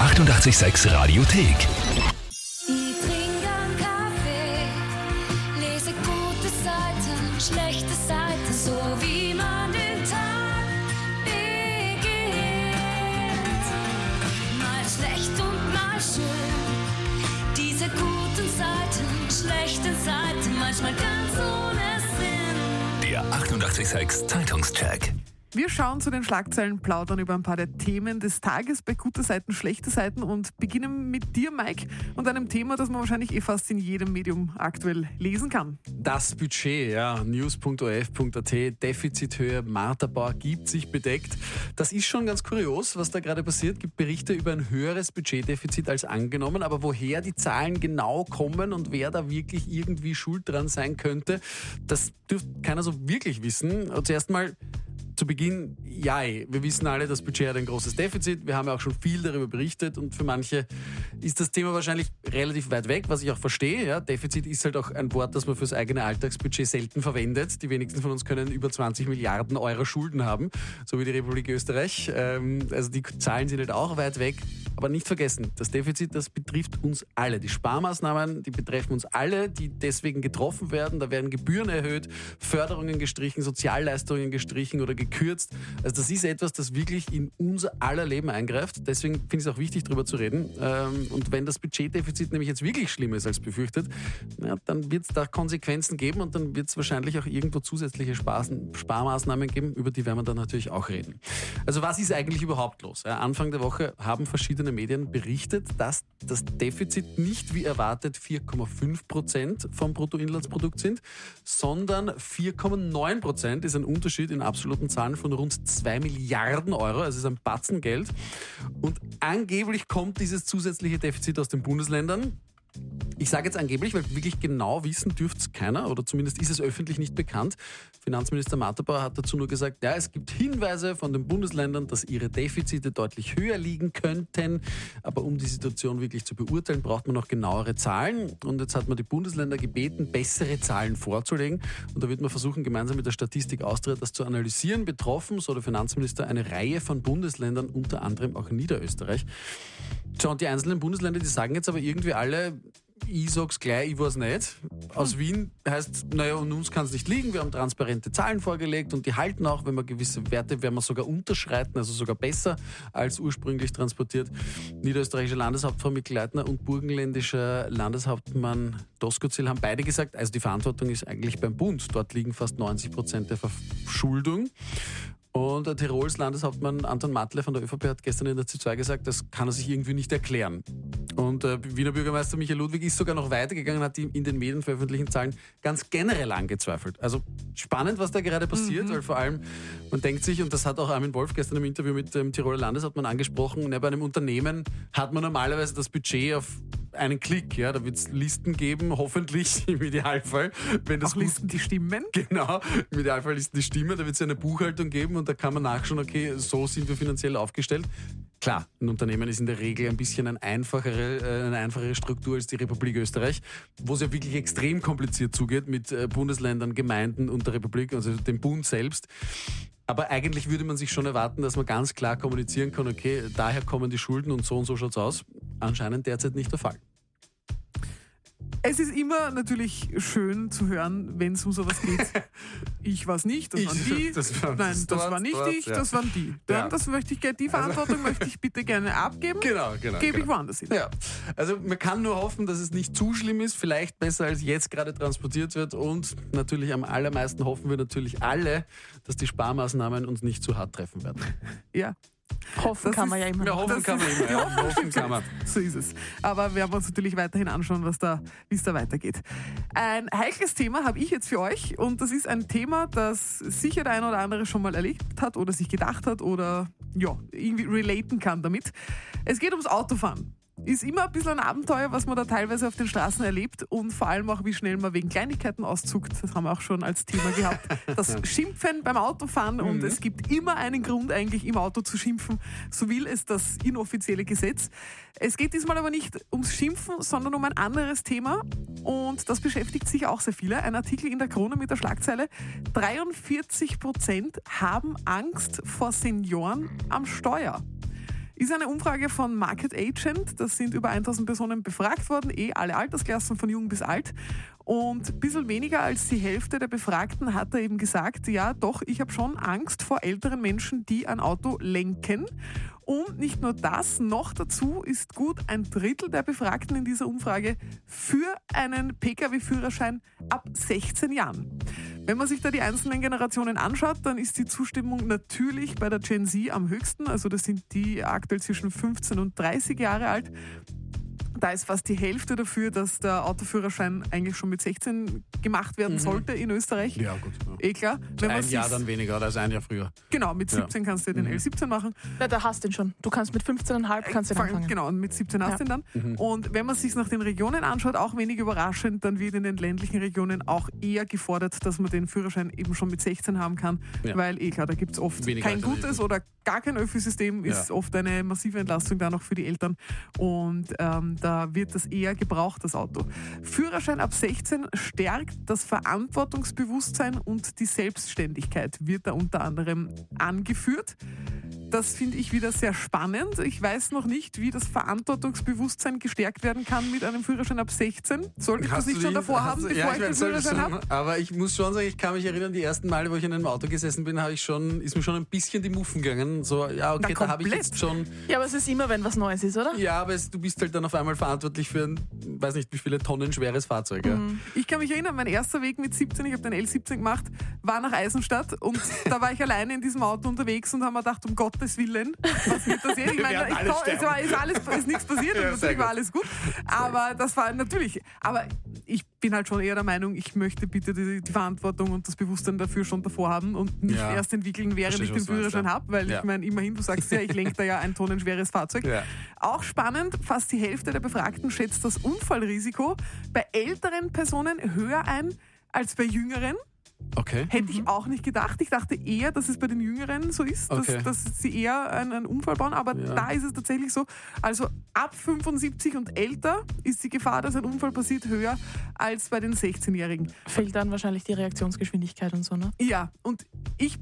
886 Radiothek. Ich trinke einen Kaffee, lese gute Seiten, schlechte Seiten, so wie man den Tag beginnt. Mal schlecht und mal schön, diese guten Seiten, schlechten Seiten, manchmal ganz ohne Sinn. Der 886 Zeitungscheck. Wir schauen zu den Schlagzeilen, plaudern über ein paar der Themen des Tages bei gute Seiten, schlechte Seiten und beginnen mit dir, Mike, und einem Thema, das man wahrscheinlich fast in jedem Medium aktuell lesen kann. Das Budget, ja, news.of.at, Defizithöhe, Martha Bauer gibt sich bedeckt. Das ist schon ganz kurios, was da gerade passiert. Gibt Berichte über ein höheres Budgetdefizit als angenommen, aber woher die Zahlen genau kommen und wer da wirklich irgendwie schuld dran sein könnte, das dürfte keiner so wirklich wissen. Zuerst mal zu Beginn, ja, wir wissen alle, das Budget hat ein großes Defizit. Wir haben ja auch schon viel darüber berichtet und für manche ist das Thema wahrscheinlich relativ weit weg, was ich auch verstehe. Ja, Defizit ist halt auch ein Wort, das man fürs eigene Alltagsbudget selten verwendet. Die wenigsten von uns können über 20 Milliarden Euro Schulden haben, so wie die Republik Österreich. Also die Zahlen sind halt auch weit weg. Aber nicht vergessen, das Defizit, das betrifft uns alle. Die Sparmaßnahmen, die betreffen uns alle, die deswegen getroffen werden. Da werden Gebühren erhöht, Förderungen gestrichen, Sozialleistungen gestrichen oder gekürzt. Also das ist etwas, das wirklich in unser aller Leben eingreift. Deswegen finde ich es auch wichtig, darüber zu reden. Und wenn das Budgetdefizit nämlich jetzt wirklich schlimmer ist als befürchtet, ja, dann wird es da Konsequenzen geben und dann wird es wahrscheinlich auch irgendwo zusätzliche Sparmaßnahmen geben, über die werden wir dann natürlich auch reden. Also was ist eigentlich überhaupt los? Ja, Anfang der Woche haben verschiedene Medien berichtet, dass das Defizit nicht wie erwartet 4,5% vom Bruttoinlandsprodukt sind, sondern 4,9% ist ein Unterschied in absoluten Zahlen von rund 2 Milliarden Euro, also ist ein Batzen Geld. Und angeblich kommt dieses zusätzliche Defizit aus den Bundesländern. Ich sage jetzt angeblich, weil wirklich genau wissen dürfte es keiner oder zumindest ist es öffentlich nicht bekannt. Finanzminister Martha Bauer hat dazu nur gesagt, ja, es gibt Hinweise von den Bundesländern, dass ihre Defizite deutlich höher liegen könnten. Aber um die Situation wirklich zu beurteilen, braucht man noch genauere Zahlen. Und jetzt hat man die Bundesländer gebeten, bessere Zahlen vorzulegen. Und da wird man versuchen, gemeinsam mit der Statistik Austria das zu analysieren. Betroffen, so der Finanzminister, eine Reihe von Bundesländern, unter anderem auch Niederösterreich. Tja, und die einzelnen Bundesländer, die sagen jetzt aber irgendwie alle, ich sag's gleich, ich weiß nicht. Aus Wien heißt, naja, und uns kann es nicht liegen, wir haben transparente Zahlen vorgelegt und die halten auch, wenn wir gewisse Werte, werden wir sogar unterschreiten, also sogar besser als ursprünglich transportiert. Niederösterreichische Landeshauptfrau Mikl-Leitner und burgenländischer Landeshauptmann Doskozil haben beide gesagt, also die Verantwortung ist eigentlich beim Bund. Dort liegen fast 90% der Verschuldung. Und Tirols Landeshauptmann Anton Matle von der ÖVP hat gestern in der C2 gesagt, das kann er sich irgendwie nicht erklären. Und Wiener Bürgermeister Michael Ludwig ist sogar noch weitergegangen, hat die in den Medien veröffentlichten Zahlen ganz generell angezweifelt. Also spannend, was da gerade passiert, weil vor allem man denkt sich, und das hat auch Armin Wolf gestern im Interview mit dem Tiroler Landeshauptmann angesprochen, bei einem Unternehmen hat man normalerweise das Budget auf einen Klick, ja, da wird es Listen geben, hoffentlich im Idealfall. Wenn das Auch Listen, die stimmen? Genau, im Idealfall Listen, die stimmen, da wird es eine Buchhaltung geben und da kann man nachschauen, okay, so sind wir finanziell aufgestellt. Klar, ein Unternehmen ist in der Regel ein bisschen eine einfachere Struktur als die Republik Österreich, wo es ja wirklich extrem kompliziert zugeht mit Bundesländern, Gemeinden und der Republik, also dem Bund selbst. Aber eigentlich würde man sich schon erwarten, dass man ganz klar kommunizieren kann, okay, daher kommen die Schulden und so schaut's aus. Anscheinend derzeit nicht der Fall. Es ist immer natürlich schön zu hören, wenn es um sowas geht. Ich war's nicht, das waren die. Das war nicht ich, das waren die. Dann, das möchte ich gerne, die Verantwortung möchte ich bitte gerne abgeben. Genau. Gebe ich woanders hin. Ja. Also man kann nur hoffen, dass es nicht zu schlimm ist, vielleicht besser als jetzt gerade transportiert wird und natürlich am allermeisten hoffen wir natürlich alle, dass die Sparmaßnahmen uns nicht zu hart treffen werden. Ja. Hoffen kann man ja immer. Ja, hoffen kann man immer. Ja, hoffen kann man. So ist es. Aber wir werden uns natürlich weiterhin anschauen, wie es da weitergeht. Ein heikles Thema habe ich jetzt für euch und das ist ein Thema, das sicher der eine oder andere schon mal erlebt hat oder sich gedacht hat oder ja, irgendwie relaten kann damit. Es geht ums Autofahren. Ist immer ein bisschen ein Abenteuer, was man da teilweise auf den Straßen erlebt und vor allem auch, wie schnell man wegen Kleinigkeiten auszuckt. Das haben wir auch schon als Thema gehabt. Das Schimpfen beim Autofahren und es gibt immer einen Grund eigentlich im Auto zu schimpfen. So will es das inoffizielle Gesetz. Es geht diesmal aber nicht ums Schimpfen, sondern um ein anderes Thema und das beschäftigt sich auch sehr viele. Ein Artikel in der Krone mit der Schlagzeile 43% haben Angst vor Senioren am Steuer. Ist eine Umfrage von Market Agent. Das sind über 1000 Personen befragt worden, alle Altersklassen von jung bis alt. Und ein bisschen weniger als die Hälfte der Befragten hat eben gesagt, ja doch, ich habe schon Angst vor älteren Menschen, die ein Auto lenken. Und nicht nur das, noch dazu ist gut ein Drittel der Befragten in dieser Umfrage für einen Pkw-Führerschein ab 16 Jahren. Wenn man sich da die einzelnen Generationen anschaut, dann ist die Zustimmung natürlich bei der Gen Z am höchsten. Also das sind die aktuell zwischen 15 und 30 Jahre alt. Da ist fast die Hälfte dafür, dass der Autoführerschein eigentlich schon mit 16 gemacht werden sollte in Österreich. Ja, gut. Ja. Klar. Wenn ein Jahr dann weniger oder also ein Jahr früher. Genau, mit 17 kannst du den L17 machen. Ja, da hast du ihn schon. Du kannst mit 15,5 kannst du anfangen. Genau, und mit 17 hast du ihn dann. Und wenn man sich nach den Regionen anschaut, auch wenig überraschend, dann wird in den ländlichen Regionen auch eher gefordert, dass man den Führerschein eben schon mit 16 haben kann, weil klar, da gibt es oft weniger kein gutes oder gar kein Öffi-System, ist oft eine massive Entlastung da noch für die Eltern und da wird das eher gebraucht, das Auto. Führerschein ab 16 stärkt das Verantwortungsbewusstsein und die Selbstständigkeit, wird da unter anderem angeführt. Das finde ich wieder sehr spannend. Ich weiß noch nicht, wie das Verantwortungsbewusstsein gestärkt werden kann mit einem Führerschein ab 16. Sollte ich das nicht schon davor haben, bevor ich den Führerschein habe? Aber ich muss schon sagen, ich kann mich erinnern, die ersten Male, wo ich in einem Auto gesessen bin, ist mir schon ein bisschen die Muffen gegangen. So, ja, okay, da habe ich jetzt schon... Ja, aber es ist immer, wenn was Neues ist, oder? Ja, aber du bist halt dann auf einmal verantwortlich für ein, weiß nicht wie viele Tonnen schweres Fahrzeug. Ja. Ich kann mich erinnern, mein erster Weg mit 17, ich habe den L17 gemacht, war nach Eisenstadt und da war ich alleine in diesem Auto unterwegs und habe mir gedacht, um Gottes Willen, was wird das jetzt? Ich meine, ist nichts passiert und natürlich war alles gut, aber das war natürlich, aber ich bin halt schon eher der Meinung, ich möchte bitte die Verantwortung und das Bewusstsein dafür schon davor haben und nicht erst entwickeln, während ich den Führerschein habe, weil ich meine, immerhin, du sagst ja, ich lenke da ja ein tonnenschweres Fahrzeug. Ja. Auch spannend, fast die Hälfte der Befragten schätzt das Unfallrisiko bei älteren Personen höher ein als bei jüngeren. Okay. Hätte ich auch nicht gedacht. Ich dachte eher, dass es bei den Jüngeren so ist, dass sie eher einen Unfall bauen, aber da ist es tatsächlich so. Also ab 75 und älter ist die Gefahr, dass ein Unfall passiert, höher als bei den 16-Jährigen. Fehlt dann wahrscheinlich die Reaktionsgeschwindigkeit und so, ne? Ja, und ich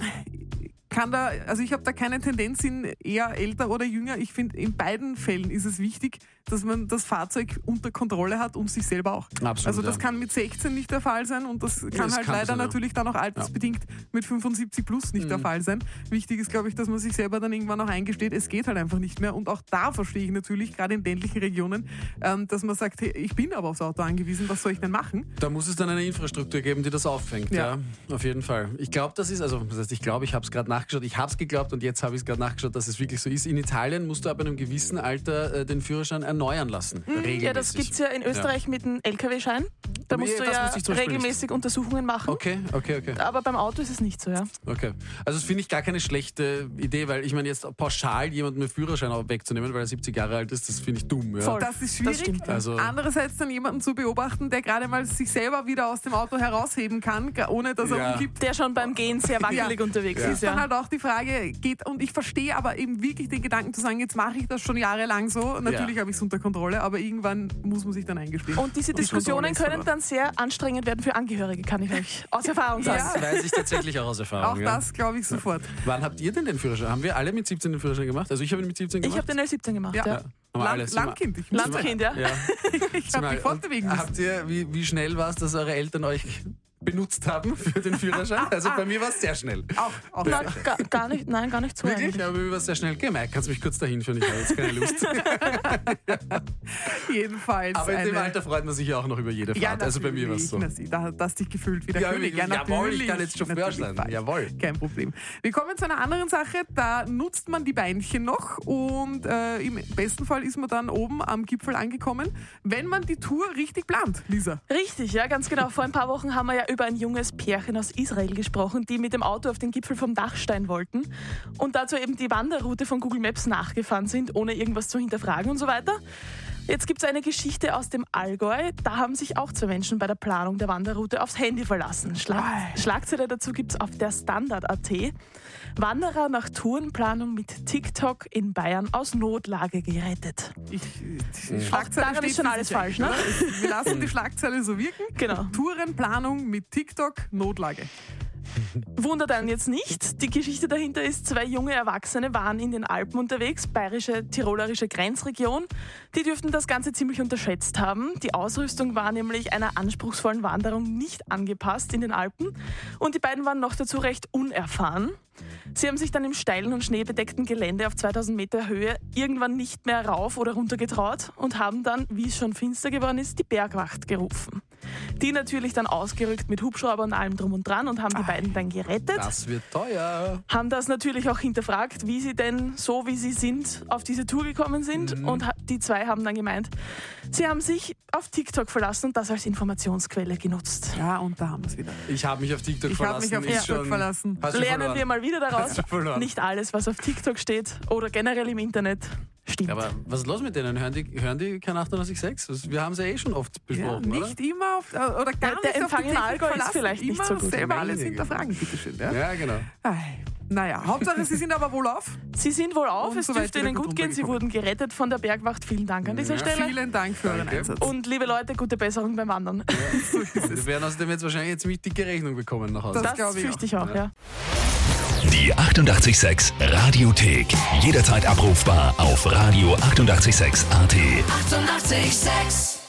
habe da keine Tendenz in eher älter oder jünger. Ich finde, in beiden Fällen ist es wichtig, dass man das Fahrzeug unter Kontrolle hat und sich selber auch. Absolut, also das kann mit 16 nicht der Fall sein und das kann halt leider natürlich dann auch altersbedingt mit 75 plus nicht der Fall sein. Wichtig ist, glaube ich, dass man sich selber dann irgendwann auch eingesteht, es geht halt einfach nicht mehr und auch da verstehe ich natürlich, gerade in ländlichen Regionen, dass man sagt, hey, ich bin aber aufs Auto angewiesen, was soll ich denn machen? Da muss es dann eine Infrastruktur geben, die das auffängt, ja auf jeden Fall. Ich glaube, das ist, also das heißt, ich habe es gerade nachgeschaut, ich habe es geglaubt und jetzt habe ich es gerade nachgeschaut, dass es wirklich so ist. In Italien musst du ab einem gewissen Alter den Führerschein erneuern lassen. Ja, das gibt es ja in Österreich mit dem LKW-Schein. Da musst du ja regelmäßig Untersuchungen machen. Okay. Aber beim Auto ist es nicht so, ja. Okay. Also das finde ich gar keine schlechte Idee, weil ich meine, jetzt pauschal jemanden mit Führerschein wegzunehmen, weil er 70 Jahre alt ist, das finde ich dumm. Ja. Voll. Das ist schwierig. Das stimmt, ja. Also andererseits dann jemanden zu beobachten, der gerade mal sich selber wieder aus dem Auto herausheben kann, ohne dass er umkippt. Der schon beim Gehen sehr wackelig unterwegs ist. Ist dann halt auch die Frage, und ich verstehe aber eben wirklich den Gedanken zu sagen, jetzt mache ich das schon jahrelang so. Natürlich habe ich es unter Kontrolle, aber irgendwann muss man sich dann eingestehen. Und diese Diskussionen können dann sehr anstrengend werden für Angehörige, kann ich euch aus Erfahrung sagen. Das weiß ich tatsächlich auch aus Erfahrung. Auch das glaube ich sofort. Wann habt ihr denn den Führerschein? Haben wir alle mit 17 den Führerschein gemacht? Also ich habe ihn mit 17 gemacht. Ich habe den L17 gemacht, ja. Landkind. Landkind, ja. Ich habe mich fortbewegen müssen. Habt ihr, wie schnell war es, dass eure Eltern euch benutzt haben für den Führerschein? Also bei mir war es sehr schnell. Auch gar nicht so. Wirklich? Ja, bei mir war es sehr schnell. Gemerkt, kannst du mich kurz dahin führen? Ich habe jetzt keine Lust. Jedenfalls. Aber in dem Alter freut man sich ja auch noch über jede Fahrt. Ja, also bei mir war es so. Da hast dich gefühlt wie der König. Jawohl, ich kann jetzt Chauffeur sein. Jawohl. Kein Problem. Wir kommen zu einer anderen Sache. Da nutzt man die Beinchen noch und im besten Fall ist man dann oben am Gipfel angekommen, wenn man die Tour richtig plant, Lisa. Richtig, ja, ganz genau. Vor ein paar Wochen haben wir ja über ein junges Pärchen aus Israel gesprochen, die mit dem Auto auf den Gipfel vom Dachstein wollten und dazu eben die Wanderroute von Google Maps nachgefahren sind, ohne irgendwas zu hinterfragen und so weiter. Jetzt gibt es eine Geschichte aus dem Allgäu. Da haben sich auch zwei Menschen bei der Planung der Wanderroute aufs Handy verlassen. Schlagzeile dazu gibt es auf der Standard.at. Wanderer nach Tourenplanung mit TikTok in Bayern aus Notlage gerettet. Daran ist schon alles falsch, ne? Wir lassen die Schlagzeile so wirken. Genau. Tourenplanung mit TikTok, Notlage. Wundert einen jetzt nicht. Die Geschichte dahinter ist, 2 junge Erwachsene waren in den Alpen unterwegs, bayerische, tirolerische Grenzregion. Die dürften das Ganze ziemlich unterschätzt haben. Die Ausrüstung war nämlich einer anspruchsvollen Wanderung nicht angepasst in den Alpen und die beiden waren noch dazu recht unerfahren. Sie haben sich dann im steilen und schneebedeckten Gelände auf 2000 Meter Höhe irgendwann nicht mehr rauf oder runter getraut und haben dann, wie es schon finster geworden ist, die Bergwacht gerufen. Die natürlich dann ausgerückt mit Hubschrauber und allem drum und dran und haben die beiden dann gerettet. Das wird teuer. Haben das natürlich auch hinterfragt, wie sie denn, so wie sie sind, auf diese Tour gekommen sind. Und die 2 haben dann gemeint, sie haben sich auf TikTok verlassen und das als Informationsquelle genutzt. Ja, und da haben wir es wieder. Ich habe mich auf TikTok verlassen. Ich habe mich auf TikTok verlassen. Lernen wir mal wieder daraus, Hast du verloren. nicht alles, was auf TikTok steht oder generell im Internet, stimmt. Aber was ist los mit denen? Hören die kein 98.6? Wir haben es ja eh schon oft Ja, besprochen, nicht immer auf, oder gar Der nicht Empfang auf die in Technik Allgäu ist verlassen. vielleicht nicht immer so gut. selber alles Meine hinterfragen, bitteschön. Ja? Ja, genau. Naja, Hauptsache, Sie sind aber wohl auf. Sie sind wohl auf, Und es soweit dürfte wieder Ihnen gut gut gehen. Sie runtergekommen. wurden gerettet von der Bergwacht. Vielen Dank an dieser Stelle. Vielen Dank für euren Danke. Einsatz. Und liebe Leute, gute Besserung beim Wandern. Wir werden außerdem jetzt wahrscheinlich eine ziemlich dicke Rechnung bekommen nach Hause. Das Das glaube ich fürchte ich auch, ja. Die 88,6 Radiothek. Jederzeit abrufbar auf radio886.at. 88,6. Eichstätts 88,6.